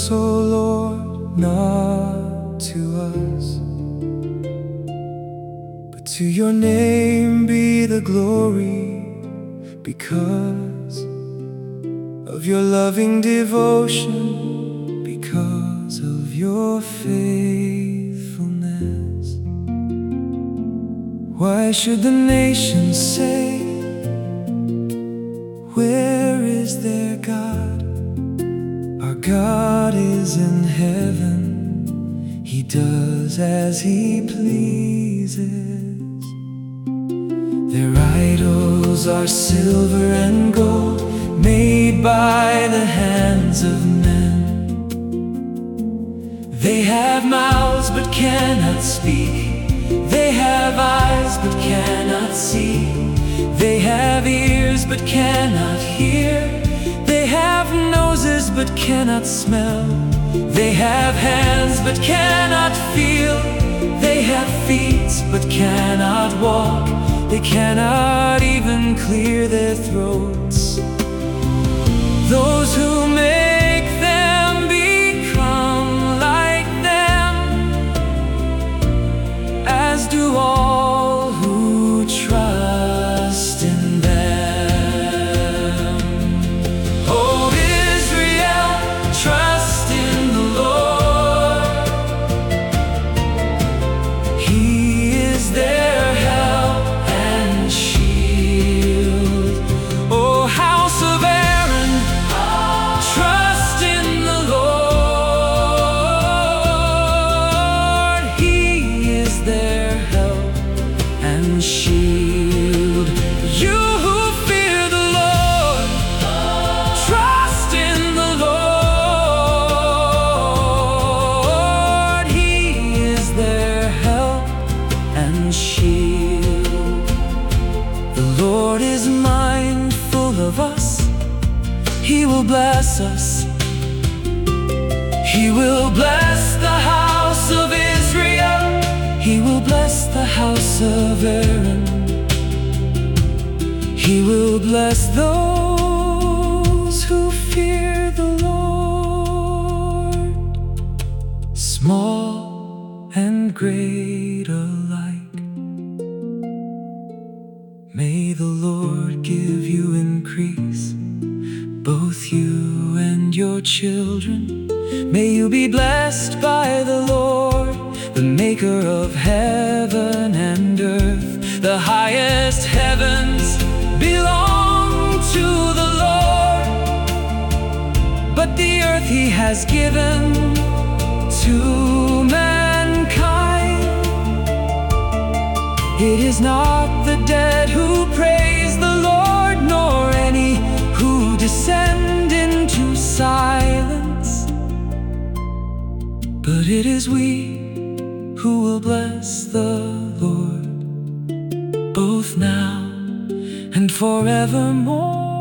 us, O Lord, not to us, but to your name be the glory, because of your loving devotion, because of your faithfulness. Why should the nations say, where is their God? Our God is in heaven, He does as He pleases. Their idols are silver and gold, made by the hands of men. They have mouths but cannot speak, they have eyes but cannot see, they have ears but cannot hear, they have noses but cannot smell, they have hands but cannot feel, they have feet but cannot walk, they cannot even clear their throats. Those who make them become like them, as do all who trust in them. O Israel, trust in the Lord. He is their help and shield. O house of Aaron, trust in the Lord. He is their help and shield. You who fear the Lord, trust in the Lord. He is their help and shield. The Lord is mindful of us, He will bless us. He will bless the house of Israel, He will bless the house of Aaron. He will bless those who fear the Lord, small and great alike. May the Lord give you increase, both you and your children. May you be blessed by the Lord, the maker of heaven and earth. The highest heavens belong to the Lord, but the earth He has given to mankind. It is not the dead who praise the Lord, nor any who descend into silence, but it is we who will bless the Lord, both now and forevermore.